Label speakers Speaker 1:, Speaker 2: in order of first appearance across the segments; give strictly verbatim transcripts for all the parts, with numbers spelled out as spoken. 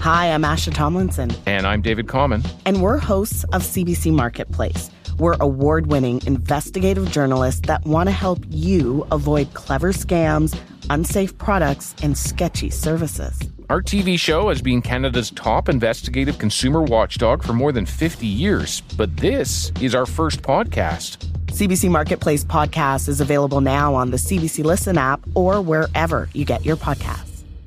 Speaker 1: Hi, I'm Asha Tomlinson.
Speaker 2: And I'm David Common.
Speaker 1: And we're hosts of C B C Marketplace. We're award-winning investigative journalists that want to help you avoid clever scams, unsafe products, and sketchy services.
Speaker 2: Our T V show has been Canada's top investigative consumer watchdog for more than fifty years, but this is our first podcast.
Speaker 1: C B C Marketplace podcast is available now on the C B C Listen app or wherever you get your podcasts.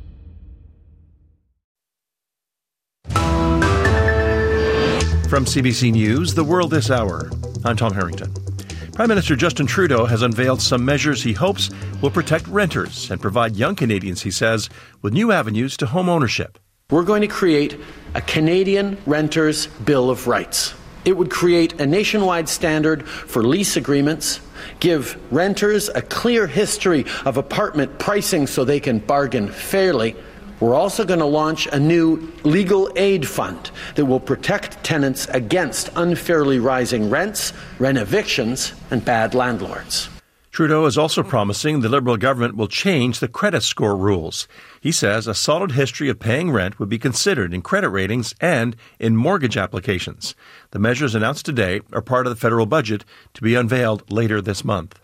Speaker 3: From C B C News, The World This Hour, I'm Tom Harrington. Prime Minister Justin Trudeau has unveiled some measures he hopes will protect renters and provide young Canadians, he says, with new avenues to home ownership.
Speaker 4: We're going to create a Canadian Renters' Bill of Rights. It would create a nationwide standard for lease agreements, give renters a clear history of apartment pricing so they can bargain fairly. We're also going to launch a new legal aid fund that will protect tenants against unfairly rising rents, rent evictions, and bad landlords.
Speaker 3: Trudeau is also promising the Liberal government will change the credit score rules. He says a solid history of paying rent would be considered in credit ratings and in mortgage applications. The measures announced today are part of the federal budget to be unveiled later this month.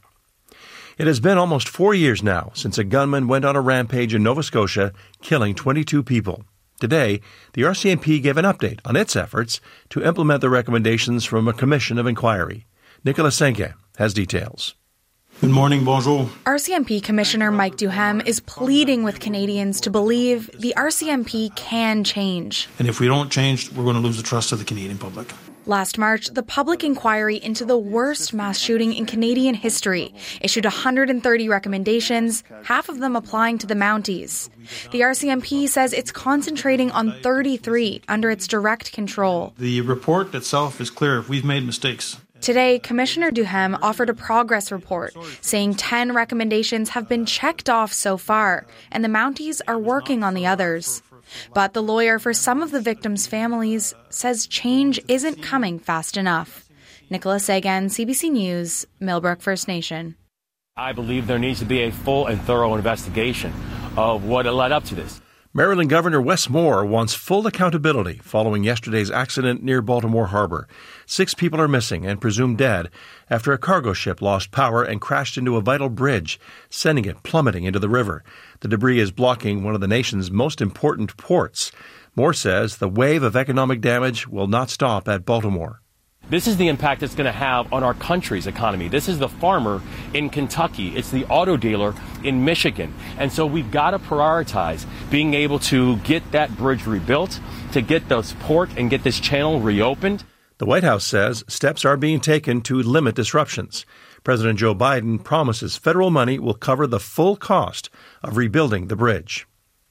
Speaker 3: It has been almost four years now since a gunman went on a rampage in Nova Scotia, killing twenty-two people. Today, the R C M P gave an update on its efforts to implement the recommendations from a commission of inquiry. Nicolas Seguin has details.
Speaker 5: Good morning, bonjour.
Speaker 6: R C M P Commissioner Mike Duhem is pleading with Canadians to believe the R C M P can change.
Speaker 5: And if we don't change, we're going to lose the trust of the Canadian public.
Speaker 6: Last March, the public inquiry into the worst mass shooting in Canadian history issued one hundred thirty recommendations, half of them applying to the Mounties. The R C M P says it's concentrating on thirty-three under its direct control.
Speaker 5: The report itself is clear. We've made mistakes.
Speaker 6: Today, Commissioner Duhem offered a progress report saying ten recommendations have been checked off so far, and the Mounties are working on the others. But the lawyer for some of the victims' families says change isn't coming fast enough. Nicolas Seguin, C B C News, Millbrook First Nation.
Speaker 7: I believe there needs to be a full and thorough investigation of what led up to this.
Speaker 3: Maryland Governor Wes Moore wants full accountability following yesterday's accident near Baltimore Harbor. Six people are missing and presumed dead after a cargo ship lost power and crashed into a vital bridge, sending it plummeting into the river. The debris is blocking one of the nation's most important ports. Moore says the wave of economic damage will not stop at Baltimore.
Speaker 7: This is the impact it's going to have on our country's economy. This is the farmer in Kentucky. It's the auto dealer in Michigan. And so we've got to prioritize being able to get that bridge rebuilt, to get this port and get this channel reopened.
Speaker 3: The White House says steps are being taken to limit disruptions. President Joe Biden promises federal money will cover the full cost of rebuilding the bridge.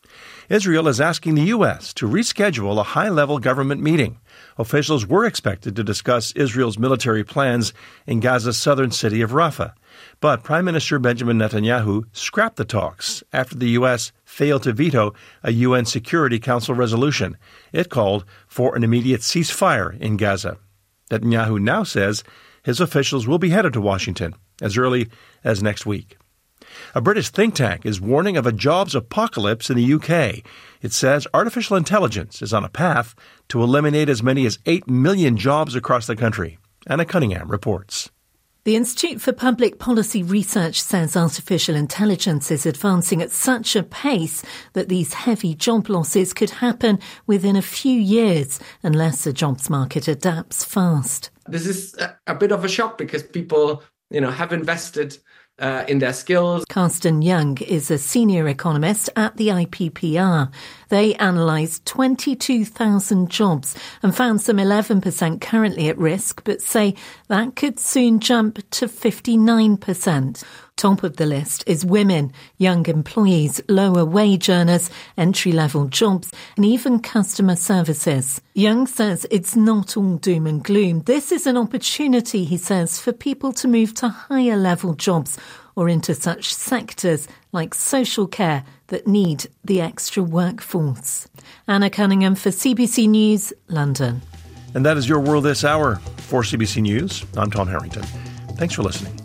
Speaker 3: Israel is asking the U S to reschedule a high-level government meeting. Officials were expected to discuss Israel's military plans in Gaza's southern city of Rafah. But Prime Minister Benjamin Netanyahu scrapped the talks after the U S failed to veto a U N Security Council resolution it called for an immediate ceasefire in Gaza. Netanyahu now says his officials will be headed to Washington as early as next week. A British think tank is warning of a jobs apocalypse in the U K. It says artificial intelligence is on a path to eliminate as many as eight million jobs across the country. Anna Cunningham reports.
Speaker 8: The Institute for Public Policy Research says artificial intelligence is advancing at such a pace that these heavy job losses could happen within a few years unless the jobs market adapts fast.
Speaker 9: This is a bit of a shock because people, you know, have invested Uh, in their skills.
Speaker 8: Carsten Young is a senior economist at the I P P R. They analysed twenty-two thousand jobs and found some eleven percent currently at risk, but say that could soon jump to fifty-nine percent. Top of the list is women, young employees, lower wage earners, entry-level jobs, and even customer services. Young says it's not all doom and gloom. This is an opportunity, he says, for people to move to higher-level jobs or into such sectors like social care that need the extra workforce. Anna Cunningham for C B C News, London.
Speaker 3: And that is your World This Hour. For C B C News, I'm Tom Harrington. Thanks for listening.